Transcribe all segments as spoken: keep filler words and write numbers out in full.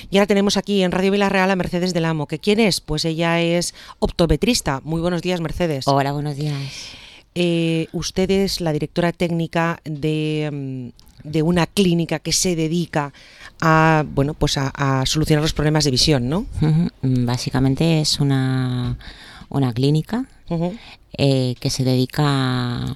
Y ahora tenemos aquí en Radio Vila-real a Mercedes del Amo. ¿Que quién es? Pues ella es optometrista. Muy buenos días, Mercedes. Hola, buenos días. Eh, usted es la directora técnica de, de una clínica que se dedica a, bueno, pues a, a solucionar los problemas de visión, ¿no? Uh-huh. Básicamente es una, una clínica uh-huh. eh, que se dedica a,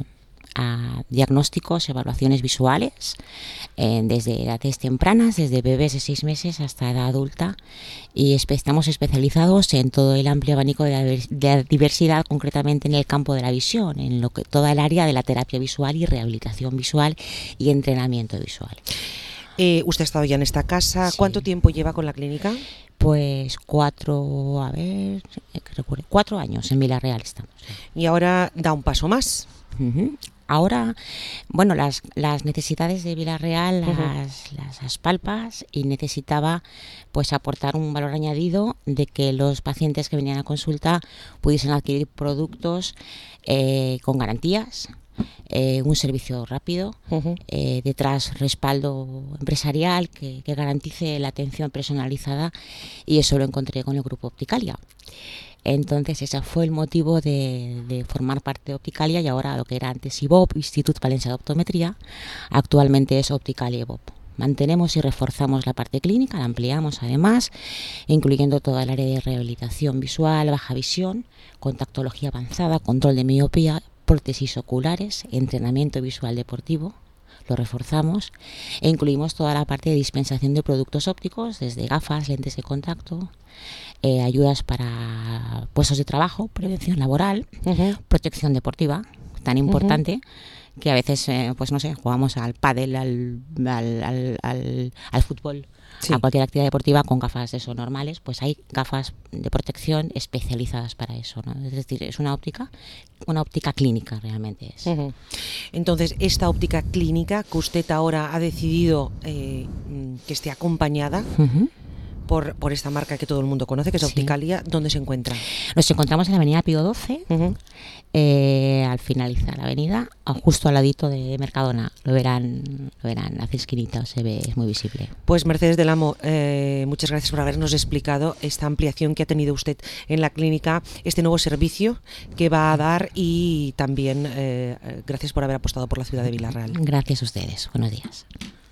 a diagnósticos, evaluaciones visuales, eh, desde edades tempranas, desde bebés de seis meses hasta edad adulta, y espe- estamos especializados en todo el amplio abanico de la, de la diversidad, concretamente en el campo de la visión, en lo que toda el área de la terapia visual y rehabilitación visual y entrenamiento visual. Eh, usted ha estado ya en esta casa. Sí. ¿Cuánto tiempo lleva con la clínica? Pues cuatro, a ver, que recuerde, cuatro años en Vila-real estamos. Y ahora da un paso más. Uh-huh. Ahora, bueno, las, las necesidades de Vila-real las, uh-huh. las aspalpas y necesitaba pues aportar un valor añadido de que los pacientes que venían a consulta pudiesen adquirir productos eh, con garantías, eh, un servicio rápido, uh-huh. eh, detrás respaldo empresarial que, que garantice la atención personalizada, y eso lo encontré con el grupo Opticalia. Entonces ese fue el motivo de, de formar parte de Opticalia, y ahora lo que era antes I V O P, Institut Valencià d'Optometria, actualmente es Opticalia I V O P. Mantenemos y reforzamos la parte clínica, la ampliamos además, incluyendo toda el área de rehabilitación visual, baja visión, contactología avanzada, control de miopía, prótesis oculares, entrenamiento visual deportivo. Lo reforzamos e incluimos toda la parte de dispensación de productos ópticos, desde gafas, lentes de contacto, eh, ayudas para puestos de trabajo, prevención laboral, uh-huh. protección deportiva, tan importante, uh-huh. que a veces, eh, pues no sé, jugamos al pádel, al, al, al, al, al fútbol, sí. a cualquier actividad deportiva con gafas de eso normales, pues hay gafas de protección especializadas para eso, ¿no? Es decir, es una óptica, una óptica clínica realmente es. Uh-huh. Entonces, esta óptica clínica que usted ahora ha decidido eh, que esté acompañada uh-huh. por, por esta marca que todo el mundo conoce, que es sí. Opticalia, ¿dónde se encuentra? Nos encontramos en la avenida Pío doce, uh-huh. eh, al finalizar la avenida, justo al ladito de Mercadona. Lo verán, lo verán, hace esquinita, se ve, es muy visible. Pues Mercedes del Amo, eh, muchas gracias por habernos explicado esta ampliación que ha tenido usted en la clínica, este nuevo servicio que va a dar, y también eh, gracias por haber apostado por la ciudad de Vila-real. Gracias a ustedes, buenos días.